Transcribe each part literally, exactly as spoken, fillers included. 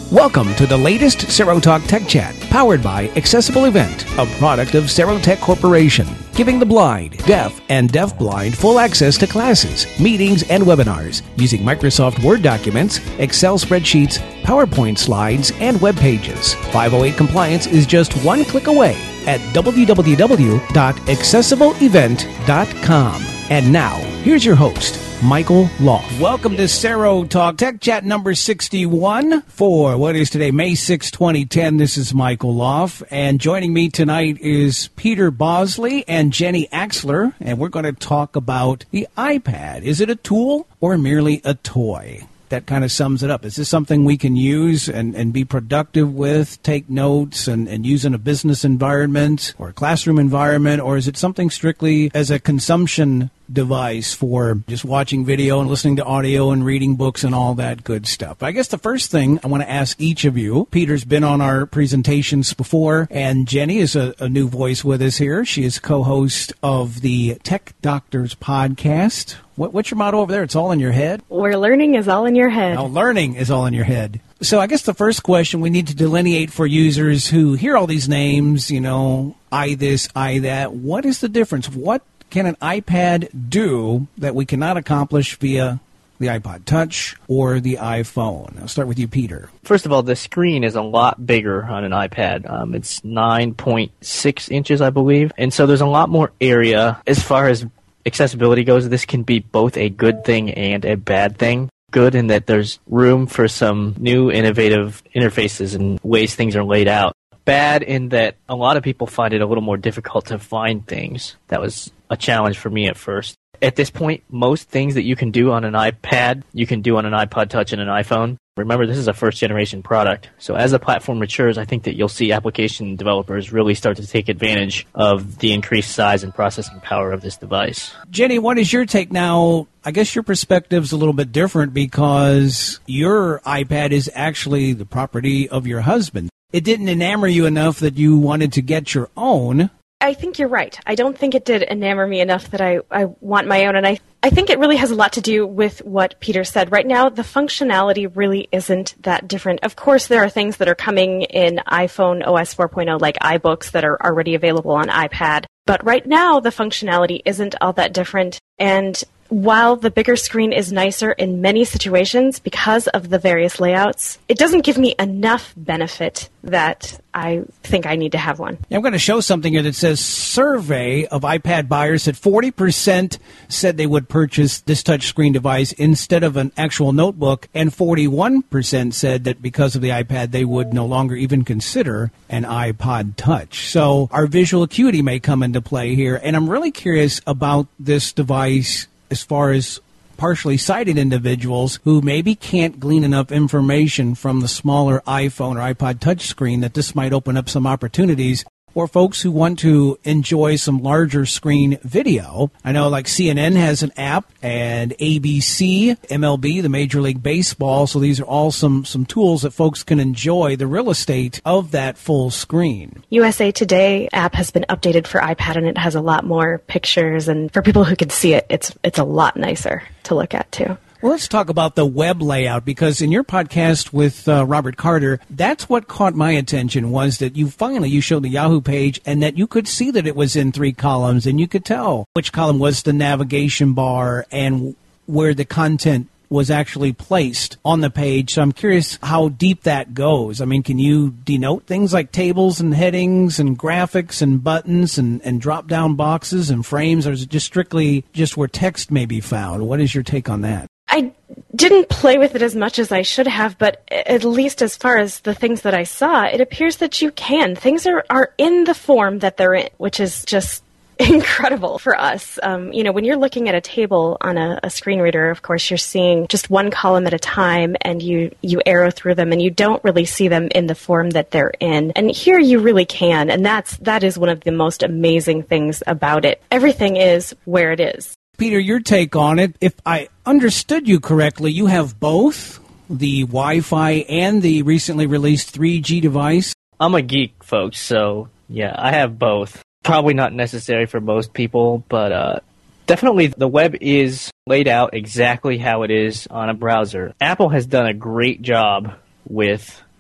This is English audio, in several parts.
Welcome to the latest Serotalk Tech Chat, powered by Accessible Event, a product of Serotech Corporation, giving the blind, deaf, and deafblind full access to classes, meetings, and webinars using Microsoft Word documents, Excel spreadsheets, PowerPoint slides, and web pages. five oh eight compliance is just one click away at w w w dot accessible event dot com. And now, here's your host, Michael Loff. Welcome to Serotalk Tech Chat number sixty-one for what is today, May sixth, twenty ten. This is Michael Loff, and joining me tonight is Peter Bosley and Jenny Axler, and we're going to talk about the iPad. Is it a tool or merely a toy? That kind of sums it up. Is this something we can use and, and be productive with, take notes, and, and use in a business environment or a classroom environment, or is it something strictly as a consumption device for just watching video and listening to audio and reading books and all that good stuff? I guess the first thing I want to ask each of you, Peter's been on our presentations before, and Jenny is a, a new voice with us here. She is co-host of the Tech Doctors podcast. What, what's your motto over there? It's all in your head? Where learning is all in your head. Now, learning is all in your head. So I guess the first question we need to delineate for users who hear all these names, you know, I this, I that, what is the difference? What can an iPad do that we cannot accomplish via the iPod Touch or the iPhone? I'll start with you, Peter. First of all, the screen is a lot bigger on an iPad. Um, it's nine point six inches, I believe. And so there's a lot more area. As far as accessibility goes, this can be both a good thing and a bad thing. Good in that there's room for some new innovative interfaces and ways things are laid out. Bad in that a lot of people find it a little more difficult to find things. That was a challenge for me at first. At this point, most things that you can do on an iPad, you can do on an iPod Touch and an iPhone. Remember, this is a first-generation product. So as the platform matures, I think that you'll see application developers really start to take advantage of the increased size and processing power of this device. Jenny, what is your take now? I guess your perspective's a little bit different because your iPad is actually the property of your husband. It didn't enamor you enough that you wanted to get your own. I think you're right. I don't think it did enamor me enough that I, I want my own. And I, I think it really has a lot to do with what Peter said. Right now, the functionality really isn't that different. Of course, there are things that are coming in iPhone O S four point oh, like iBooks, that are already available on iPad. But right now, the functionality isn't all that different. And while the bigger screen is nicer in many situations because of the various layouts, it doesn't give me enough benefit that I think I need to have one. I'm going to show something here that says survey of iPad buyers that forty percent said they would purchase this touchscreen device instead of an actual notebook, and forty-one percent said that because of the iPad they would no longer even consider an iPod Touch. So our visual acuity may come into play here, and I'm really curious about this device as far as partially sighted individuals who maybe can't glean enough information from the smaller iPhone or iPod Touch screen, that this might open up some opportunities. Or folks who want to enjoy some larger screen video. I know like C N N has an app, and A B C, M L B, the Major League Baseball. So these are all some, some tools that folks can enjoy the real estate of that full screen. U S A Today app has been updated for iPad, and it has a lot more pictures. And for people who can see it, it's it's a lot nicer to look at, too. Well, let's talk about the web layout, because in your podcast with uh, Robert Carter, that's what caught my attention, was that you finally, you showed the Yahoo page, and that you could see that it was in three columns, and you could tell which column was the navigation bar and where the content was actually placed on the page. So I'm curious how deep that goes. I mean, can you denote things like tables and headings and graphics and buttons and, and drop-down boxes and frames, or is it just strictly just where text may be found? What is your take on that? I didn't play with it as much as I should have, but at least as far as the things that I saw, it appears that you can. Things are, are in the form that they're in, which is just incredible for us. Um, you know, when you're looking at a table on a, a screen reader, of course, you're seeing just one column at a time, and you, you arrow through them, and you don't really see them in the form that they're in. And here you really can, and that's that is one of the most amazing things about it. Everything is where it is. Peter, your take on it. If I understood you correctly, you have both the Wi-Fi and the recently released three G device. I'm a geek, folks, so yeah, I have both. Probably not necessary for most people, but uh, definitely the web is laid out exactly how it is on a browser. Apple has done a great job with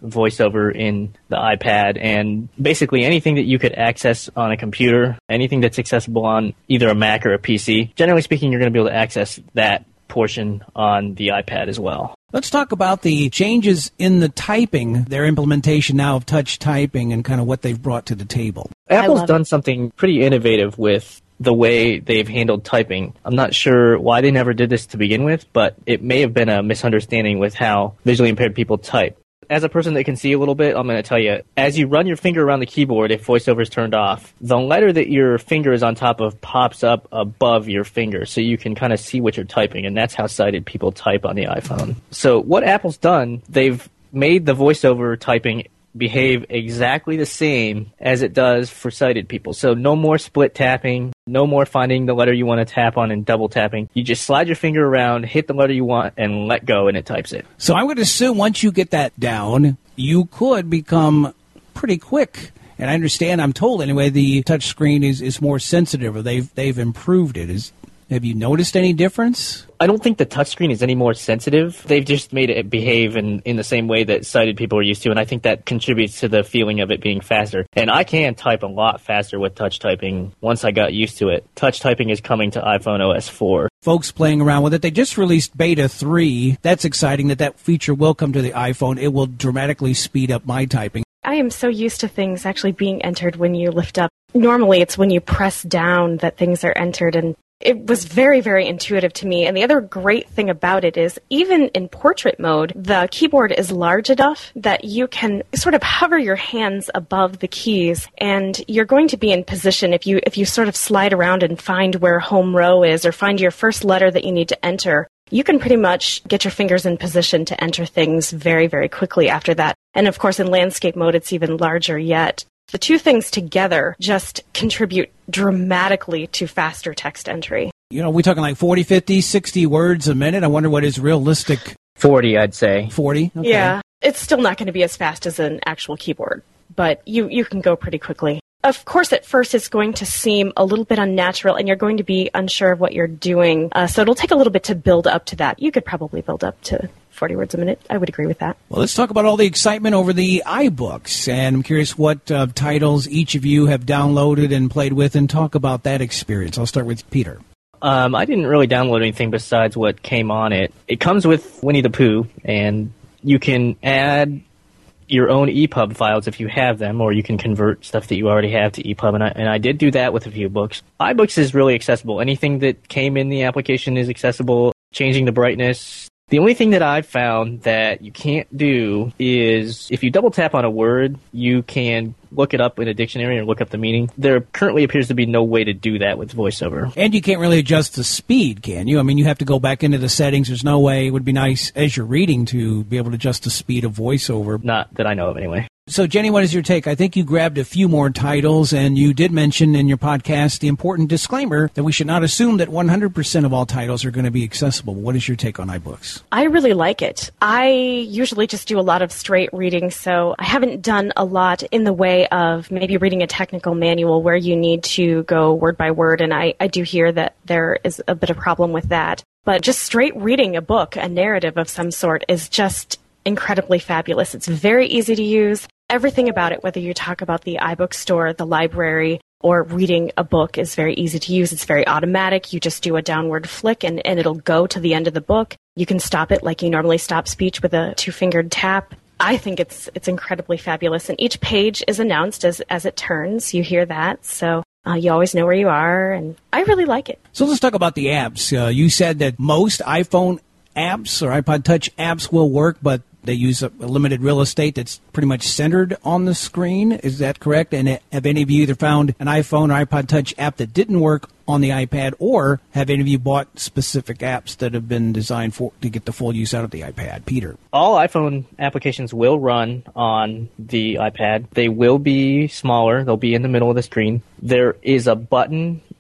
VoiceOver in the iPad, and basically anything that you could access on a computer, anything that's accessible on either a Mac or a P C, generally speaking, you're going to be able to access that portion on the iPad as well. Let's talk about the changes in the typing, their implementation now of touch typing, and kind of what they've brought to the table. Apple's done something pretty innovative with the way they've handled typing. I'm not sure why they never did this to begin with, but it may have been a misunderstanding with how visually impaired people type. As a person that can see a little bit, I'm going to tell you, as you run your finger around the keyboard, if VoiceOver is turned off, the letter that your finger is on top of pops up above your finger, so you can kind of see what you're typing, and that's how sighted people type on the iPhone. So what Apple's done, they've made the VoiceOver typing behave exactly the same as it does for sighted people. So no more split tapping, no more finding the letter you want to tap on and double tapping. You just slide your finger around, hit the letter you want, and let go, and it types it. So I would assume once you get that down, you could become pretty quick. And I understand, I'm told anyway, the touch screen is, is more sensitive, or they've they've improved it. Is Have you noticed any difference? I don't think the touchscreen is any more sensitive. They've just made it behave in, in the same way that sighted people are used to, and I think that contributes to the feeling of it being faster. And I can type a lot faster with touch typing once I got used to it. Touch typing is coming to iPhone O S four. Folks playing around with it. They just released Beta three. That's exciting that that feature will come to the iPhone. It will dramatically speed up my typing. I am so used to things actually being entered when you lift up. Normally it's when you press down that things are entered, and it was very, very intuitive to me. And the other great thing about it is, even in portrait mode, the keyboard is large enough that you can sort of hover your hands above the keys, and you're going to be in position if you if you sort of slide around and find where home row is, or find your first letter that you need to enter. You can pretty much get your fingers in position to enter things very, very quickly after that. And of course, in landscape mode, it's even larger yet. The two things together just contribute dramatically to faster text entry. You know, we're talking like forty, fifty, sixty words a minute. I wonder what is realistic. forty, I'd say. forty? Okay. Yeah. It's still not going to be as fast as an actual keyboard, but you, you can go pretty quickly. Of course, at first, it's going to seem a little bit unnatural, and you're going to be unsure of what you're doing. Uh, so it'll take a little bit to build up to that. You could probably build up to forty words a minute. I would agree with that. Well, let's talk about all the excitement over the iBooks. And I'm curious what uh, titles each of you have downloaded and played with, and talk about that experience. I'll start with Peter. Um, I didn't really download anything besides what came on it. It comes with Winnie the Pooh, and you can add your own E P U B files if you have them, or you can convert stuff that you already have to E P U B, and I, and I did do that with a few books. iBooks is really accessible. Anything that came in the application is accessible. Changing the brightness. The only thing that I've found that you can't do is if you double tap on a word, you can look it up in a dictionary or look up the meaning. There currently appears to be no way to do that with VoiceOver. And you can't really adjust the speed, can you? I mean, you have to go back into the settings. There's no way. It would be nice as you're reading to be able to adjust the speed of VoiceOver. Not that I know of, anyway. So, Jenny, what is your take? I think you grabbed a few more titles, and you did mention in your podcast the important disclaimer that we should not assume that one hundred percent of all titles are going to be accessible. What is your take on iBooks? I really like it. I usually just do a lot of straight reading, so I haven't done a lot in the way of maybe reading a technical manual where you need to go word by word, and I, I do hear that there is a bit of problem with that. But just straight reading a book, a narrative of some sort, is just incredibly fabulous. It's very easy to use. Everything about it, whether you talk about the iBook store, the library, or reading a book, is very easy to use. It's very automatic. You just do a downward flick and, and it'll go to the end of the book. You can stop it like you normally stop speech with a two-fingered tap. I think it's it's incredibly fabulous. And each page is announced as, as it turns. You hear that. So uh, you always know where you are. And I really like it. So let's talk about the apps. Uh, you said that most iPhone apps or iPod Touch apps will work, but they use a limited real estate that's pretty much centered on the screen. Is that correct? And have any of you either found an iPhone or iPod Touch app that didn't work on the iPad, or have any of you bought specific apps that have been designed for to get the full use out of the iPad? Peter? All iPhone applications will run on the iPad. They will be smaller. They'll be in the middle of the screen. There is a button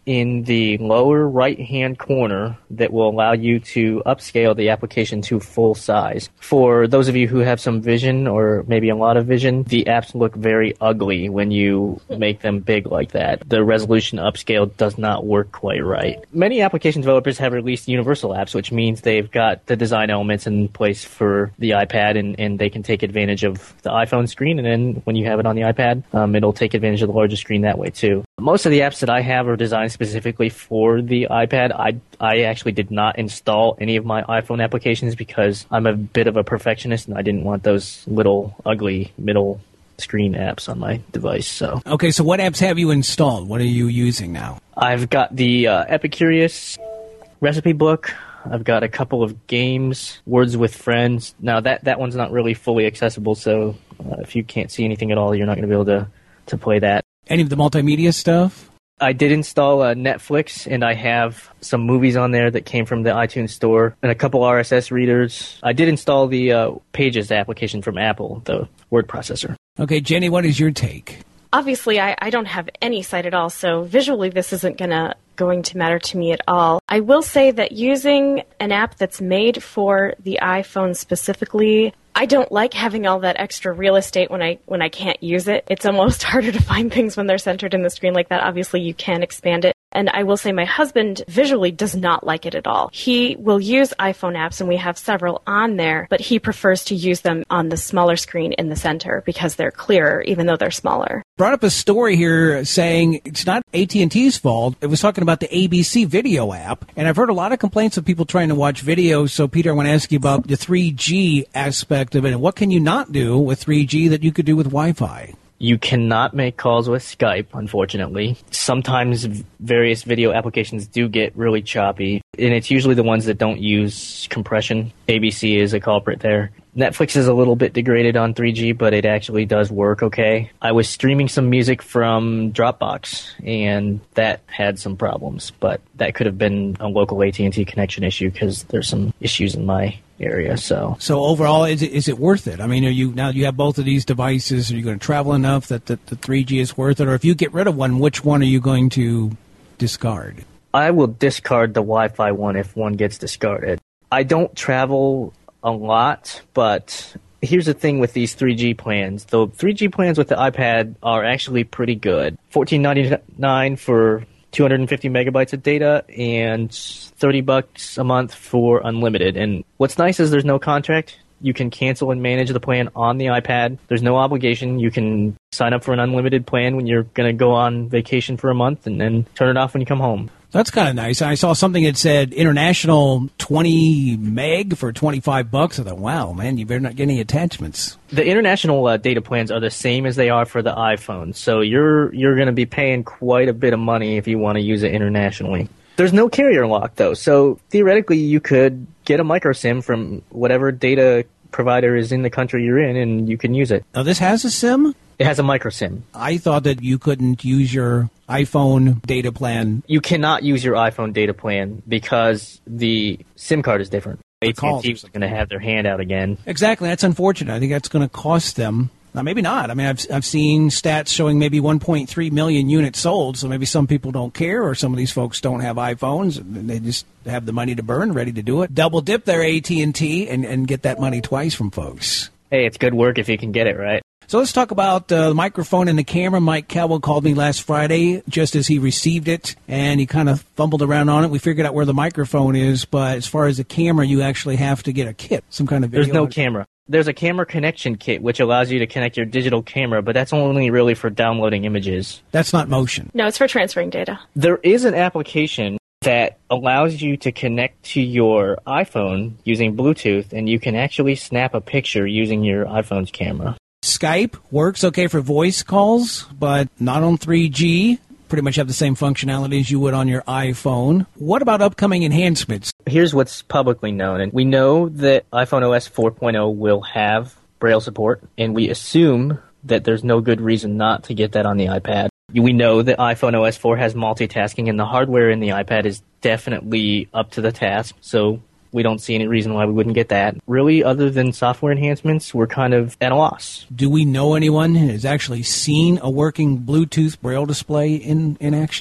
in the lower right-hand corner that will allow you to upscale the application to full size. For those of you who have some vision or maybe a lot of vision, the apps look very ugly when you make them big like that. The resolution upscale does not work quite right. Many application developers have released universal apps, which means they've got the design elements in place for the iPad, and, and they can take advantage of the iPhone screen, and then when you have it on the iPad, um, it'll take advantage of the larger screen that way too. Most of the apps that I have are designed specifically for the iPad. I, I actually did not install any of my iPhone applications because I'm a bit of a perfectionist and I didn't want those little ugly middle screen apps on my device. So okay, so what apps have you installed? What are you using now? I've got the uh, Epicurious recipe book. I've got a couple of games, Words with Friends. Now, that, that one's not really fully accessible, so uh, if you can't see anything at all, you're not going to be able to, to play that. Any of the multimedia stuff? I did install uh, Netflix, and I have some movies on there that came from the iTunes store and a couple R S S readers. I did install the uh, Pages application from Apple, the word processor. Okay, Jenny, what is your take? Obviously, I, I don't have any sight at all, so visually this isn't gonna going to matter to me at all. I will say that using an app that's made for the iPhone specifically, I don't like having all that extra real estate when I when I can't use it. It's almost harder to find things when they're centered in the screen like that. Obviously, you can expand it. And I will say my husband visually does not like it at all. He will use iPhone apps, and we have several on there, but he prefers to use them on the smaller screen in the center because they're clearer, even though they're smaller. Brought up a story here saying it's not A T and T's fault. It was talking about the A B C video app, and I've heard a lot of complaints of people trying to watch videos. So, Peter, I want to ask you about the three G aspect of it, and what can you not do with three G that you could do with Wi-Fi? You cannot make calls with Skype, unfortunately. Sometimes various video applications do get really choppy, and it's usually the ones that don't use compression. A B C is a culprit there. Netflix is a little bit degraded on three G, but it actually does work okay. I was streaming some music from Dropbox, and that had some problems, but that could have been a local A T and T connection issue because there's some issues in my area. So, so overall, is it is it worth it? I mean, are you now you have both of these devices? Are you going to travel enough that the, the three G is worth it? Or if you get rid of one, which one are you going to discard? I will discard the Wi-Fi one if one gets discarded. I don't travel a lot, but here's the thing with these three G plans. The three G plans with the iPad are actually pretty good. fourteen ninety-nine for two hundred fifty megabytes of data and thirty bucks a month for unlimited. And what's nice is there's no contract. You can cancel and manage the plan on the iPad. There's no obligation. You can sign up for an unlimited plan when you're going to go on vacation for a month and then turn it off when you come home. That's kind of nice. I saw something that said international twenty meg for twenty-five bucks. I thought, wow, man, you better not get any attachments. The international uh, data plans are the same as they are for the iPhone. So you're you're going to be paying quite a bit of money if you want to use it internationally. There's no carrier lock, though. So theoretically, you could get a micro SIM from whatever data provider is in the country you're in, and you can use it. Now, this has a SIM? It has a micro SIM. I thought that you couldn't use your iPhone data plan. You cannot use your iPhone data plan because the SIM card is different. A T and T is going to have their hand out again. Exactly. That's unfortunate. I think that's going to cost them. Now, maybe not. I mean, I've I've seen stats showing maybe one point three million units sold, so maybe some people don't care, or some of these folks don't have iPhones, and they just have the money to burn, ready to do it. Double dip their A T and T and, and get that money twice from folks. Hey, it's good work if you can get it, right? So let's talk about uh, the microphone and the camera. Mike Cowell called me last Friday just as he received it, and he kind of fumbled around on it. We figured out where the microphone is, but as far as the camera, you actually have to get a kit, some kind of video. There's no camera. There's a camera connection kit, which allows you to connect your digital camera, but that's only really for downloading images. That's not motion. No, it's for transferring data. There is an application that allows you to connect to your iPhone using Bluetooth, and you can actually snap a picture using your iPhone's camera. Skype works okay for voice calls, but not on three G. Pretty much have the same functionality as you would on your iPhone. What about upcoming enhancements? Here's what's publicly known. And we know that iPhone O S four point oh will have Braille support, and we assume that there's no good reason not to get that on the iPad. We know that iPhone O S four has multitasking, and the hardware in the iPad is definitely up to the task, so we don't see any reason why we wouldn't get that. Really, other than software enhancements, we're kind of at a loss. Do we know anyone who has actually seen a working Bluetooth Braille display in, in action?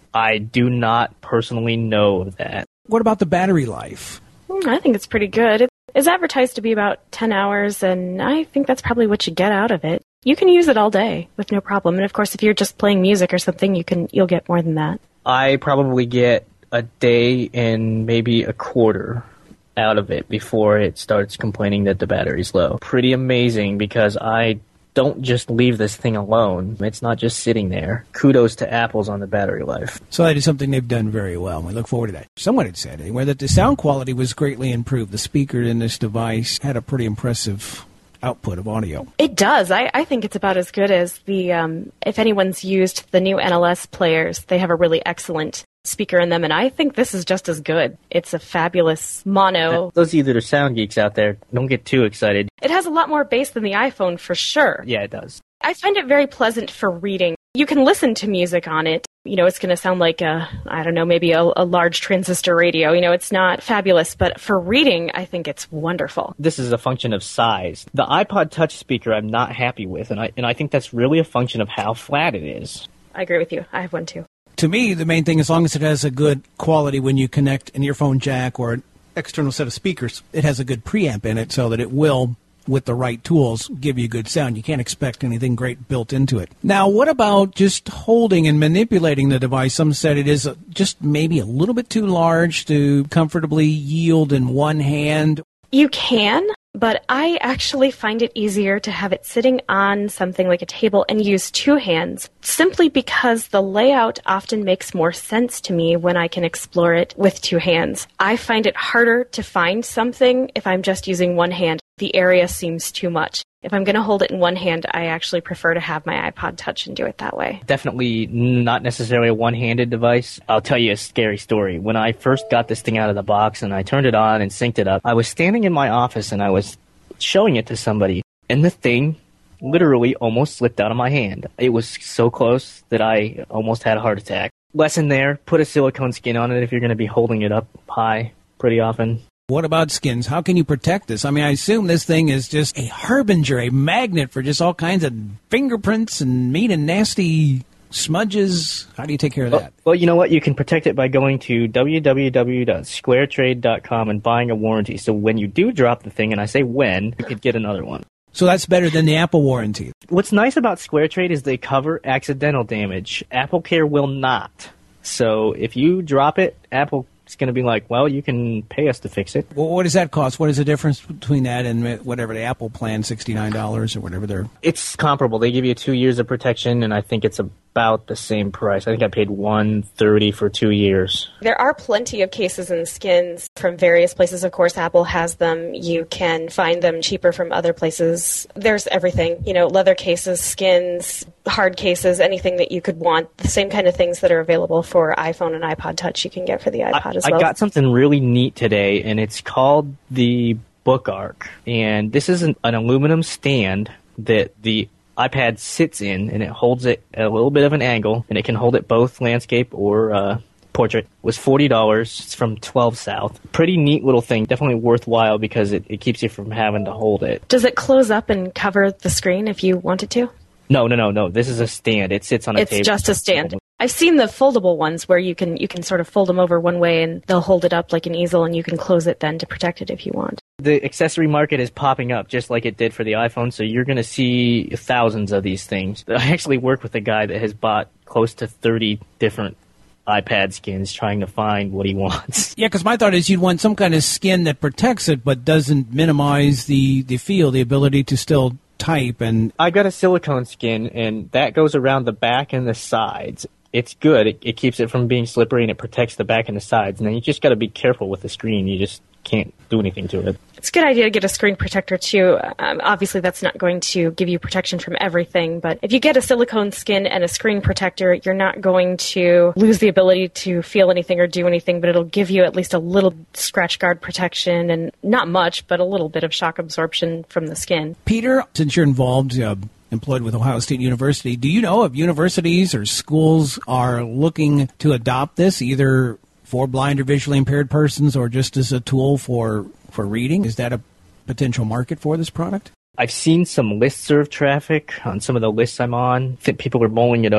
I do not personally know that. What about the battery life? I think it's pretty good. It's advertised to be about ten hours, and I think that's probably what you get out of it. You can use it all day with no problem. And of course, if you're just playing music or something, you can you'll get more than that. I probably get a day and maybe a quarter out of it before it starts complaining that the battery's low. Pretty amazing, because I don't just leave this thing alone. It's not just sitting there. Kudos to Apple's on the battery life. So that is something they've done very well. We look forward to that. Someone had said anyway that the sound quality was greatly improved. The speaker in this device had a pretty impressive output of audio. It does. I, I think it's about as good as the, um, if anyone's used the new N L S players, they have a really excellent speaker in them, and I think this is just as good. It's a fabulous mono. Those of you that are sound geeks out there, don't get too excited. It has a lot more bass than the iPhone for sure. Yeah, it does. I find it very pleasant for reading. You can listen to music on it. You know, it's going to sound like a, I don't know, maybe a, a large transistor radio. You know, it's not fabulous, but for reading, I think it's wonderful. This is a function of size. The iPod Touch speaker I'm not happy with, and I and I think that's really a function of how flat it is. I agree with you. I have one too. To me, the main thing, as long as it has a good quality when you connect an earphone jack or an external set of speakers, it has a good preamp in it so that it will, with the right tools, give you good sound. You can't expect anything great built into it. Now, what about just holding and manipulating the device? Some said it is just maybe a little bit too large to comfortably yield in one hand. You can, but I actually find it easier to have it sitting on something like a table and use two hands, simply because the layout often makes more sense to me when I can explore it with two hands. I find it harder to find something if I'm just using one hand. The area seems too much. If I'm going to hold it in one hand, I actually prefer to have my iPod Touch and do it that way. Definitely not necessarily a one-handed device. I'll tell you a scary story. When I first got this thing out of the box and I turned it on and synced it up, I was standing in my office and I was showing it to somebody, and the thing literally almost slipped out of my hand. It was so close that I almost had a heart attack. Lesson there, put a silicone skin on it if you're going to be holding it up high pretty often. What about skins? How can you protect this? I mean, I assume this thing is just a harbinger, a magnet for just all kinds of fingerprints and mean and nasty smudges. How do you take care of well, that? Well, you know what? You can protect it by going to w w w dot square trade dot com and buying a warranty. So when you do drop the thing, and I say when, you could get another one. So that's better than the Apple warranty. What's nice about SquareTrade is they cover accidental damage. AppleCare will not. So if you drop it, Apple it's going to be like, well, you can pay us to fix it. Well, what does that cost? What is the difference between that and whatever the Apple plan, sixty-nine dollars or whatever they're... It's comparable. They give you two years of protection, and I think it's about the same price. I think I paid one hundred thirty dollars for two years. There are plenty of cases and skins from various places. Of course, Apple has them. You can find them cheaper from other places. There's everything, you know, leather cases, skins, hard cases, anything that you could want. The same kind of things that are available for iPhone and iPod Touch you can get for the iPod I, as well. I got something really neat today, and it's called the Book Arc. And this is an, an aluminum stand that the iPad sits in, and it holds it at a little bit of an angle, and it can hold it both landscape or uh, portrait. It was forty dollars. It's from twelve South. Pretty neat little thing. Definitely worthwhile because it, it keeps you from having to hold it. Does it close up and cover the screen if you want it to? No, no, no, no. This is a stand. It sits on a it's table. It's just a stand. I've seen the foldable ones where you can you can sort of fold them over one way and they'll hold it up like an easel, and you can close it then to protect it if you want. The accessory market is popping up just like it did for the iPhone, so you're going to see thousands of these things. I actually work with a guy that has bought close to thirty different iPad skins trying to find what he wants. Yeah, because my thought is you'd want some kind of skin that protects it but doesn't minimize the, the feel, the ability to still type. And I got a silicone skin, and that goes around the back and the sides. It's good. It, it keeps it from being slippery, and it protects the back and the sides. And then you just got to be careful with the screen. You just can't do anything to it. It's a good idea to get a screen protector, too. Um, obviously, that's not going to give you protection from everything. But if you get a silicone skin and a screen protector, you're not going to lose the ability to feel anything or do anything, but it'll give you at least a little scratch guard protection, and not much, but a little bit of shock absorption from the skin. Peter, since you're involved... Uh, employed with Ohio State University, do you know if universities or schools are looking to adopt this either for blind or visually impaired persons or just as a tool for, for reading? Is that a potential market for this product? I've seen some listserv traffic on some of the lists I'm on. I think people are mulling it over.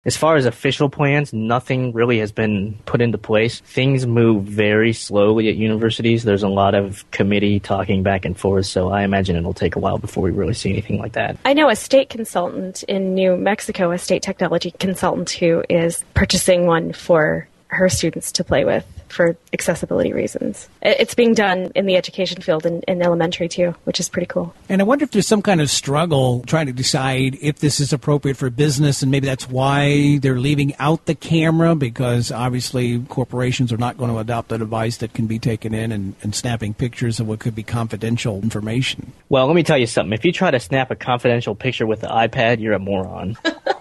As far as official plans, nothing really has been put into place. Things move very slowly at universities. There's a lot of committee talking back and forth, so I imagine it'll take a while before we really see anything like that. I know a state consultant in New Mexico, a state technology consultant who is purchasing one for her students to play with for accessibility reasons. It's being done in the education field in, in elementary too, which is pretty cool. And I wonder if there's some kind of struggle trying to decide if this is appropriate for business, and maybe that's why they're leaving out the camera, because obviously corporations are not going to adopt a device that can be taken in and, and snapping pictures of what could be confidential information. Well, let me tell you something. If you try to snap a confidential picture with the iPad, you're a moron.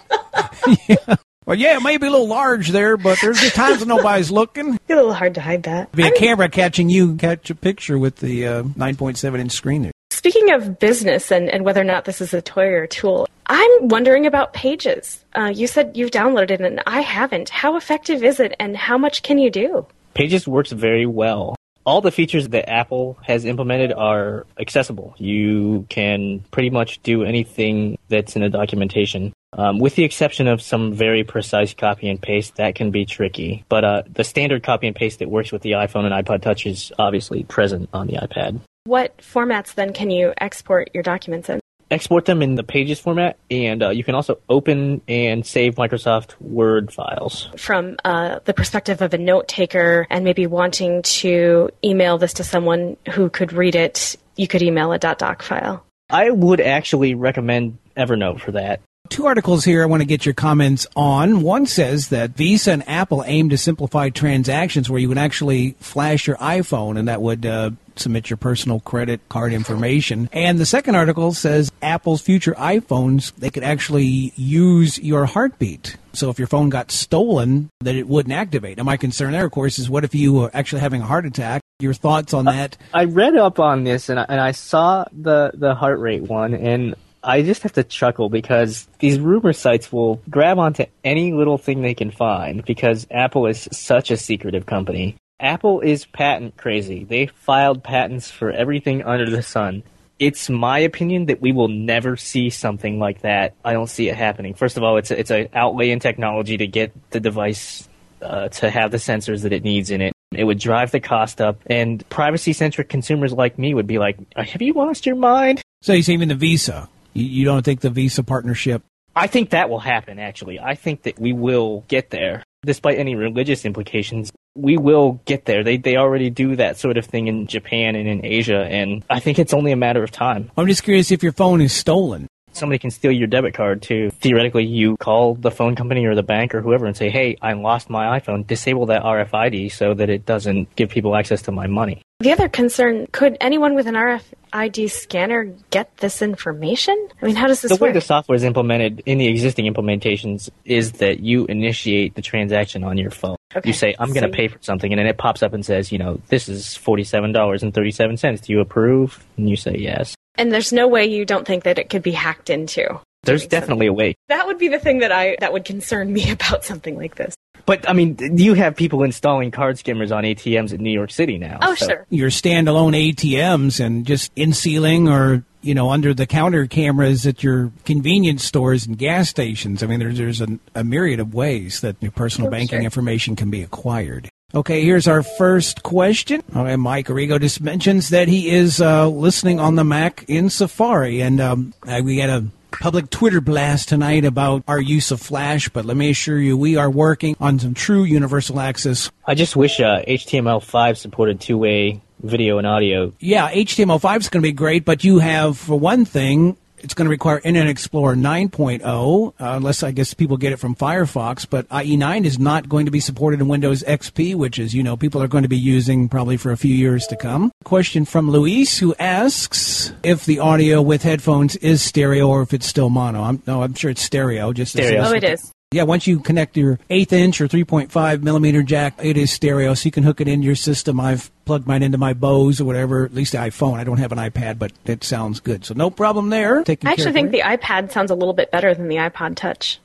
Yeah. Well, yeah, it may be a little large there, but there's the times when nobody's looking. It's a little hard to hide that. Be a I mean, camera catching you catch a picture with the uh, nine point seven inch screen there. Speaking of business and, and whether or not this is a toy or a tool, I'm wondering about Pages. Uh, you said you've downloaded it, and I haven't. How effective is it, and how much can you do? Pages works very well. All the features that Apple has implemented are accessible. You can pretty much do anything that's in a documentation. Um, with the exception of some very precise copy and paste, that can be tricky. But uh, the standard copy and paste that works with the iPhone and iPod Touch is obviously present on the iPad. What formats, then, can you export your documents in? Export them in the Pages format, and uh, you can also open and save Microsoft Word files. From uh, the perspective of a note taker and maybe wanting to email this to someone who could read it, you could email a .doc file. I would actually recommend Evernote for that. Two articles here I want to get your comments on. One says that Visa and Apple aim to simplify transactions where you would actually flash your iPhone and that would uh, submit your personal credit card information. And the second article says Apple's future iPhones, they could actually use your heartbeat. So if your phone got stolen, that it wouldn't activate. And my concern there, of course, is what if you were actually having a heart attack? Your thoughts on that? I read up on this, and I, and I saw the, the heart rate one, and I just have to chuckle because these rumor sites will grab onto any little thing they can find because Apple is such a secretive company. Apple is patent crazy. They filed patents for everything under the sun. It's my opinion that we will never see something like that. I don't see it happening. First of all, it's a, it's an outlay in technology to get the device uh, to have the sensors that it needs in it. It would drive the cost up, and privacy-centric consumers like me would be like, have you lost your mind? So you say even the Visa. You don't think the Visa partnership? I think that will happen, actually. I think that we will get there. Despite any religious implications, we will get there. They they already do that sort of thing in Japan and in Asia, and I think it's only a matter of time. I'm just curious if your phone is stolen. Somebody can steal your debit card, too. Theoretically, you call the phone company or the bank or whoever and say, hey, I lost my iPhone. Disable that R F I D so that it doesn't give people access to my money. The other concern, could anyone with an R F I D scanner get this information? I mean, how does this work? The way work? the software is implemented in the existing implementations is that you initiate the transaction on your phone. Okay. You say, I'm going to pay for something, and then it pops up and says, you know, this is forty-seven dollars and thirty-seven cents. Do you approve? And you say yes. And there's no way you don't think that it could be hacked into? There's definitely a way. That would be the thing that I that would concern me about something like this. But, I mean, you have people installing card skimmers on A T Ms in New York City now. Oh, so. sure. Your standalone A T Ms and just in-sealing or, you know, under-the-counter cameras at your convenience stores and gas stations. I mean, there's, there's a, a myriad of ways that your personal oh, banking sure. information can be acquired. Okay, here's our first question. Okay, Mike Arrigo just mentions that he is uh, listening on the Mac in Safari, and um, we had a public Twitter blast tonight about our use of Flash, but let me assure you, we are working on some true universal access. I just wish uh, H T M L five supported two-way video and audio. Yeah, H T M L five is going to be great, but you have, for one thing, it's going to require Internet Explorer nine point oh, uh, unless I guess people get it from Firefox, but I E nine is not going to be supported in Windows X P, which is, you know, people are going to be using probably for a few years to come. Question from Luis, who asks if the audio with headphones is stereo or if it's still mono. I'm, no, I'm sure it's stereo. Just stereo. Oh, it is. Yeah, once you connect your eighth inch or three point five millimeter jack, it is stereo, so you can hook it into your system. I've plugged mine into my Bose or whatever, at least the iPhone. I don't have an iPad, but it sounds good. So no problem there. Taking I actually care think of the iPad sounds a little bit better than the iPod Touch.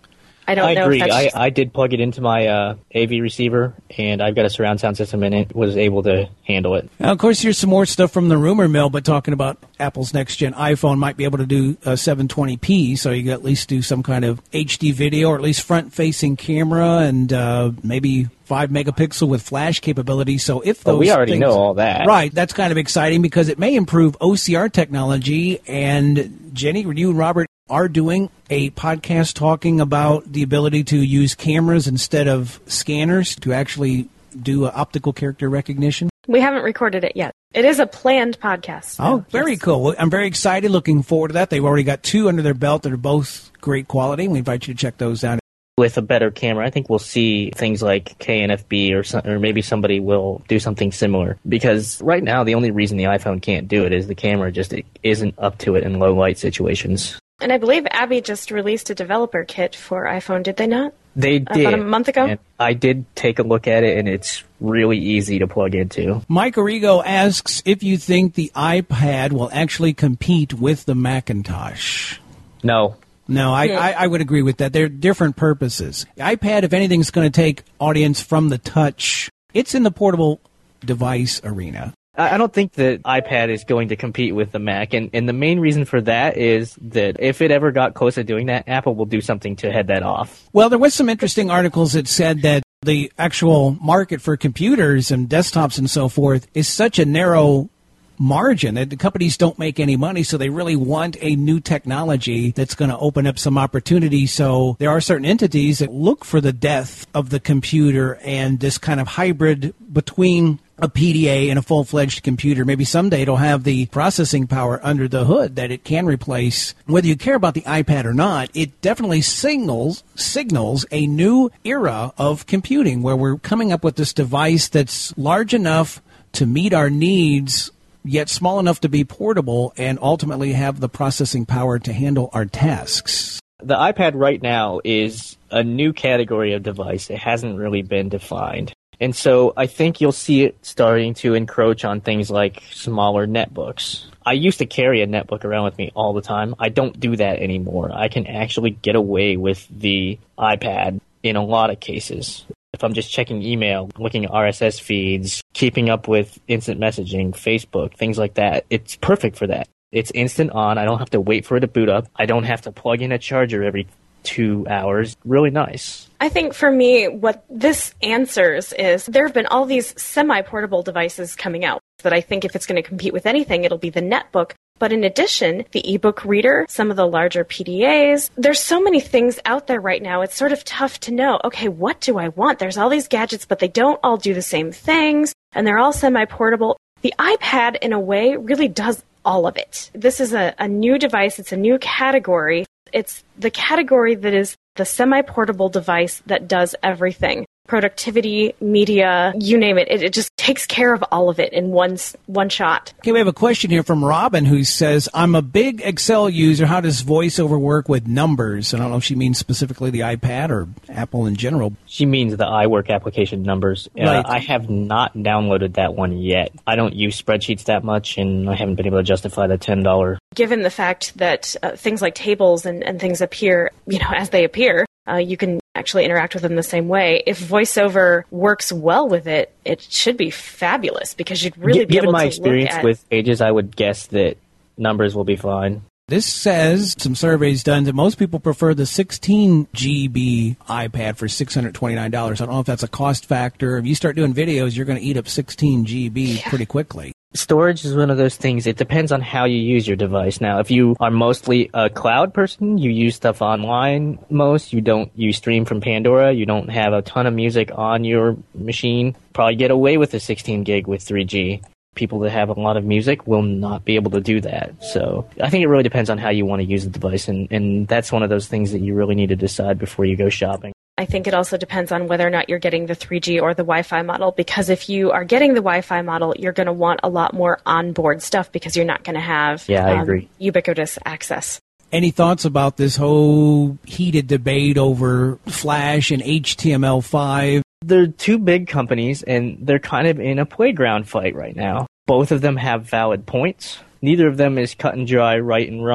I don't I know agree. if that's I, just... I did plug it into my uh, A V receiver, and I've got a surround sound system, and it was able to handle it. Now, of course, here's some more stuff from the rumor mill, but talking about Apple's next-gen iPhone might be able to do uh, seven twenty p, so you can at least do some kind of H D video, or at least front-facing camera, and uh, maybe five megapixel with flash capability. So if those well, we already things, know all that. Right, that's kind of exciting because it may improve O C R technology. And Jenny, you and Robert are doing a podcast talking about the ability to use cameras instead of scanners to actually do uh, optical character recognition. We haven't recorded it yet. It is a planned podcast. Oh, very yes. cool. I'm very excited, looking forward to that. They've already got two under their belt that are both great quality. We invite you to check those out. With a better camera, I think we'll see things like K N F B or some, or maybe somebody will do something similar. Because right now, the only reason the iPhone can't do it is the camera just isn't up to it in low light situations. And I believe Abby just released a developer kit for iPhone, did they not? They did. About a month ago? And I did take a look at it, and it's really easy to plug into. Mike Arrigo asks if you think the iPad will actually compete with the Macintosh. No. No, I, I, I would agree with that. They're different purposes. The iPad, if anything, is going to take audience from the touch. It's in the portable device arena. I don't think that iPad is going to compete with the Mac, and, and the main reason for that is that if it ever got close to doing that, Apple will do something to head that off. Well, there was some interesting articles that said that the actual market for computers and desktops and so forth is such a narrow margin that the companies don't make any money, so they really want a new technology that's going to open up some opportunity. So there are certain entities that look for the death of the computer and this kind of hybrid between a P D A and a full-fledged computer. Maybe someday it'll have the processing power under the hood that it can replace. Whether you care about the iPad or not, it definitely signals signals a new era of computing where we're coming up with this device that's large enough to meet our needs, yet small enough to be portable and ultimately have the processing power to handle our tasks. The iPad right now is a new category of device. It hasn't really been defined. And so I think you'll see it starting to encroach on things like smaller netbooks. I used to carry a netbook around with me all the time. I don't do that anymore. I can actually get away with the iPad in a lot of cases. If I'm just checking email, looking at R S S feeds, keeping up with instant messaging, Facebook, things like that, it's perfect for that. It's instant on. I don't have to wait for it to boot up. I don't have to plug in a charger every two hours. Really nice. I think for me, what this answers is there have been all these semi-portable devices coming out that I think if it's going to compete with anything, it'll be the netbook. But in addition, the ebook reader, some of the larger P D As, there's so many things out there right now. It's sort of tough to know, okay, what do I want? There's all these gadgets, but they don't all do the same things, and they're all semi-portable. The iPad, in a way, really does all of it. This is a, a new device. It's a new category. It's the category that is the semi-portable device that does everything. Productivity, media, you name it. It, it just takes care of all of it in one, one shot. Okay, we have a question here from Robin who says, I'm a big Excel user. How does VoiceOver work with numbers? I don't know if she means specifically the iPad or Apple in general. She means the iWork application numbers. Right. Uh, I have not downloaded that one yet. I don't use spreadsheets that much, and I haven't been able to justify the ten dollars. Given the fact that uh, things like tables and, and things appear, you know, as they appear, uh, you can actually interact with them the same way. If VoiceOver works well with it, it should be fabulous because you'd really G- be able to look at... Given my experience with Pages, I would guess that numbers will be fine. This says, some surveys done, that most people prefer the sixteen gigabyte iPad for six hundred twenty-nine dollars. I don't know if that's a cost factor. If you start doing videos, you're going to eat up sixteen gigabyte yeah. pretty quickly. Storage is one of those things. It depends on how you use your device. Now, if you are mostly a cloud person, you use stuff online most. You don't you stream from Pandora. You don't have a ton of music on your machine. Probably get away with a sixteen gig with three G. People that have a lot of music will not be able to do that. So I think it really depends on how you want to use the device, and, and that's one of those things that you really need to decide before you go shopping. I think it also depends on whether or not you're getting the three G or the Wi-Fi model, because if you are getting the Wi-Fi model, you're going to want a lot more onboard stuff because you're not going to have yeah, I um, agree. ubiquitous access. Any thoughts about this whole heated debate over Flash and H T M L five? They're two big companies, and they're kind of in a playground fight right now. Both of them have valid points. Neither of them is cut and dry, right and wrong.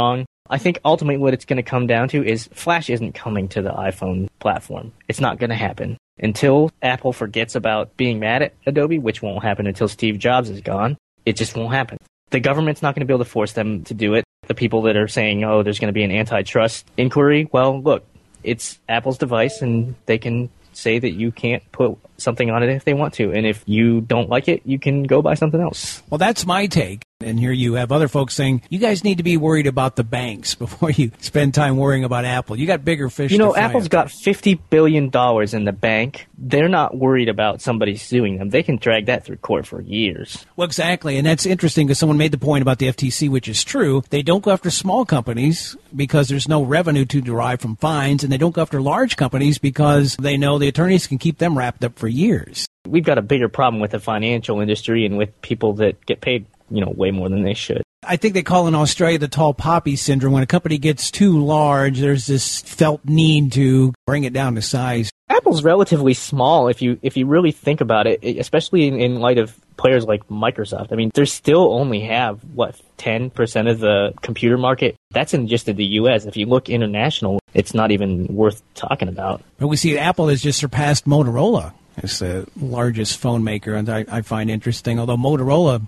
I think ultimately what it's going to come down to is Flash isn't coming to the iPhone platform. It's not going to happen. Until Apple forgets about being mad at Adobe, which won't happen until Steve Jobs is gone, it just won't happen. The government's not going to be able to force them to do it. The people that are saying, oh, there's going to be an antitrust inquiry, well, look, it's Apple's device, and they can say that you can't put something on it if they want to. And if you don't like it, you can go buy something else. Well, that's my take. And here you have other folks saying, you guys need to be worried about the banks before you spend time worrying about Apple. You got bigger fish you know, to fry. Apple's got fifty billion dollars in the bank. They're not worried about somebody suing them. They can drag that through court for years. Well, exactly. And that's interesting because someone made the point about the F T C, which is true. They don't go after small companies because there's no revenue to derive from fines. And they don't go after large companies because they know the attorneys can keep them wrapped up for years. We've got a bigger problem with the financial industry and with people that get paid, you know, way more than they should. I think they call in Australia the tall poppy syndrome. When a company gets too large, there's this felt need to bring it down to size. Apple's relatively small if you if you really think about it, especially in, in light of players like Microsoft. I mean, they still only have, what, ten percent of the computer market? That's in just in the U S. If you look international, it's not even worth talking about. But we see Apple has just surpassed Motorola as the largest phone maker, and I, I find interesting, although Motorola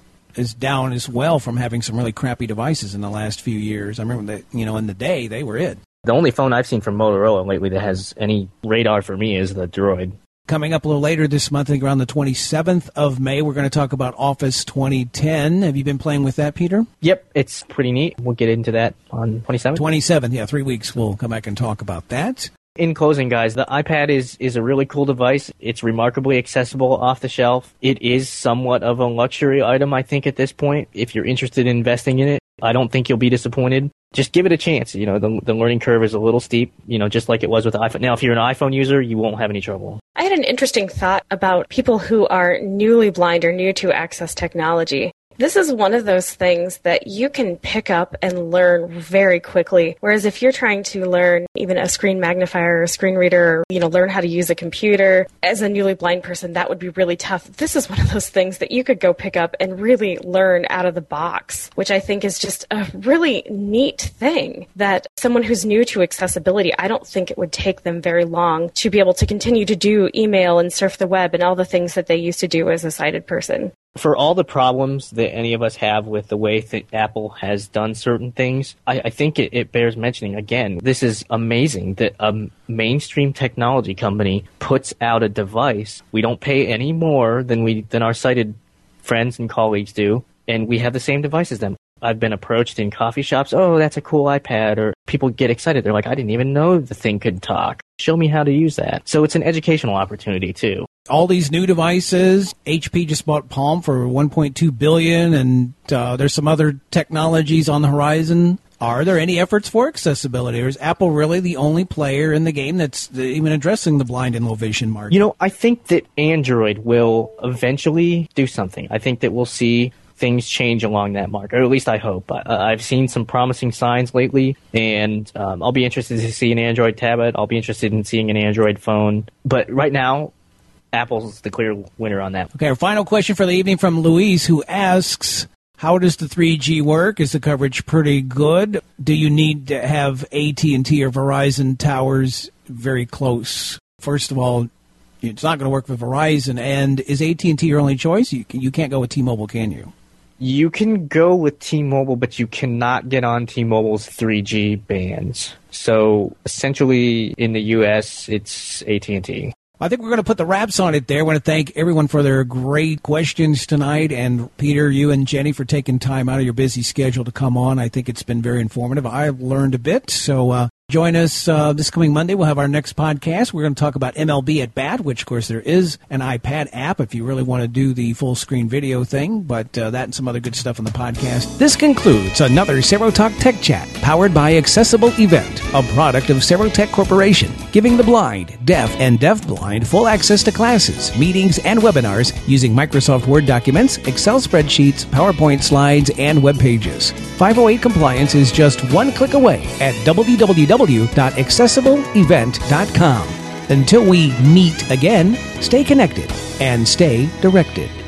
is down as well from having some really crappy devices in the last few years. I remember that, you know, in the day, they were it. The only phone I've seen from Motorola lately that has any radar for me is the Droid. Coming up a little later this month, I think around the twenty-seventh of May, we're going to talk about Office twenty ten. Have you been playing with that, Peter? Yep, it's pretty neat. We'll get into that on twenty-seventh. twenty-seventh, yeah, three weeks. We'll come back and talk about that. In closing, guys, the iPad is, is a really cool device. It's remarkably accessible off the shelf. It is somewhat of a luxury item, I think, at this point. If you're interested in investing in it, I don't think you'll be disappointed. Just give it a chance. You know, the, the learning curve is a little steep, you know, just like it was with the iPhone. Now, if you're an iPhone user, you won't have any trouble. I had an interesting thought about people who are newly blind or new to access technology. This is one of those things that you can pick up and learn very quickly. Whereas if you're trying to learn even a screen magnifier or a screen reader, or, you know, learn how to use a computer as a newly blind person, that would be really tough. This is one of those things that you could go pick up and really learn out of the box, which I think is just a really neat thing that someone who's new to accessibility, I don't think it would take them very long to be able to continue to do email and surf the web and all the things that they used to do as a sighted person. For all the problems that any of us have with the way that Apple has done certain things, I, I think it, it bears mentioning again. This is amazing that a mainstream technology company puts out a device. We don't pay any more than we than our sighted friends and colleagues do, and we have the same device as them. I've been approached in coffee shops, oh, that's a cool iPad, or people get excited. They're like, I didn't even know the thing could talk. Show me how to use that. So it's an educational opportunity, too. All these new devices, H P just bought Palm for one point two billion dollars, and uh, there's some other technologies on the horizon. Are there any efforts for accessibility, or is Apple really the only player in the game that's even addressing the blind and low vision market? You know, I think that Android will eventually do something. I think that we'll see things change along that mark, or at least I hope. I, I've seen some promising signs lately, and um, I'll be interested to see an Android tablet. I'll be interested in seeing an Android phone. But right now, Apple's the clear winner on that. Okay, our final question for the evening from Louise, who asks, how does the three G work? Is the coverage pretty good? Do you need to have A T and T or Verizon towers very close? First of all, it's not going to work with Verizon. And is A T and T your only choice? You, you can't go with T-Mobile, can you? You can go with T-Mobile, but you cannot get on T-Mobile's three G bands. So essentially, in the U S, it's A T and T. I think we're going to put the wraps on it there. I want to thank everyone for their great questions tonight. And Peter, you and Jenny for taking time out of your busy schedule to come on. I think it's been very informative. I've learned a bit. So uh, join us uh, this coming Monday. We'll have our next podcast. We're going to talk about M L B at Bat, which, of course, there is an iPad app if you really want to do the full screen video thing. But uh, that and some other good stuff on the podcast. This concludes another Serotalk Tech Chat powered by Accessible Event, a product of Serotech Corporation, giving the blind, deaf, and deafblind full access to classes, meetings, and webinars using Microsoft Word documents, Excel spreadsheets, PowerPoint slides, and web pages. five oh eight compliance is just one click away at w w w dot accessible event dot com. Until we meet again, stay connected and stay directed.